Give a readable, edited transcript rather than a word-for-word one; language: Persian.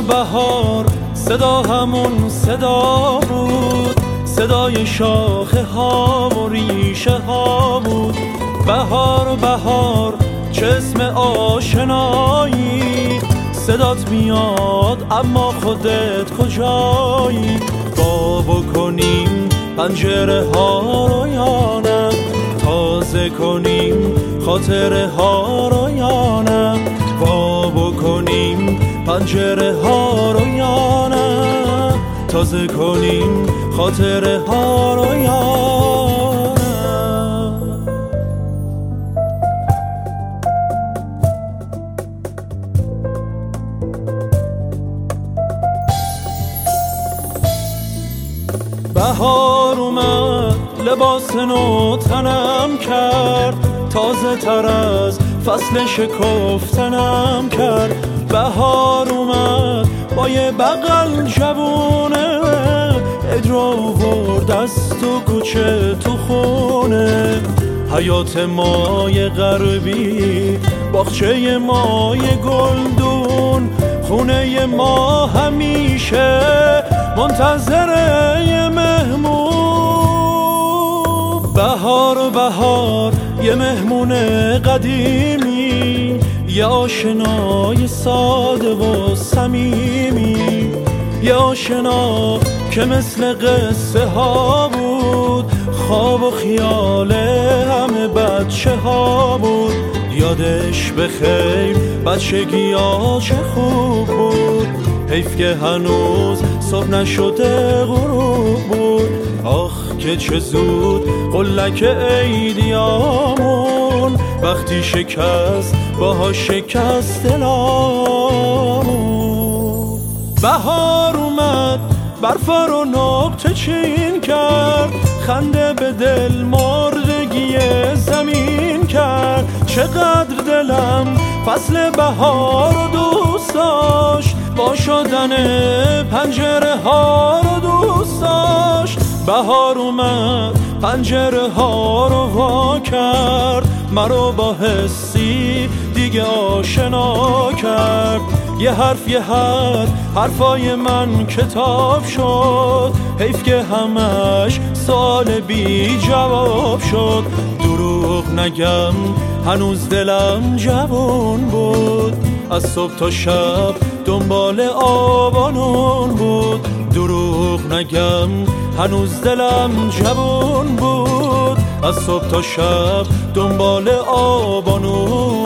بهار صدا همون صدا بود، صدای شاخه ها و ریشه ها بود. بهار بهار چه اسم آشنایی، صدات میاد اما خودت کجایی؟ با بکنیم پنجره ها رو یا نه، تازه کنیم خاطره ها رو یا نه، با بکنیم پنجره ها رو یا نه، تازه کنیم خاطره ها رو یا نه. بهار اومد لباس نو تنم کرد، تازه تر از فصل شکفتنم کرد. بهار اومد با یه بغل جوونه، ادرو ورد از تو کوچه تو خونه. حیات مای غربی، باغچه مای گلدون، خونه ما همیشه منتظر یه مهمون. بهار و بهار یه مهمون قدیمی، یه آشنای ساده و صمیمی، یه آشنا که مثل قصه ها بود، خواب و خیال همه بچه ها بود. یادش بخیر بچگی ها چه خوب بود، حیف که هنوز صبح نشده غروب بود. آخ که چه زود قلک عیدیامون، وقتی شکست باها شکست دلامون. بهار اومد برفا رو نقطه چین کرد، خنده به دل مردگی زمین کرد. چقدر دلم فصل بهار رو دوست داشت، با شدن پنجره ها رو دوست داشت. بهار اومد پنجره ها رو وا کرد، مرا با حسی دیگه آشنا کرد. یه حرف یه حرف حرفای من کتاب شد، حیف که همش سوال بی جواب شد. دروغ نگم هنوز دلم جوون بود، از صبح تا شب دنبال آبانون بود. دروغ نگم هنوز دلم جوون بود، از صبح تا شب دنبال آبانون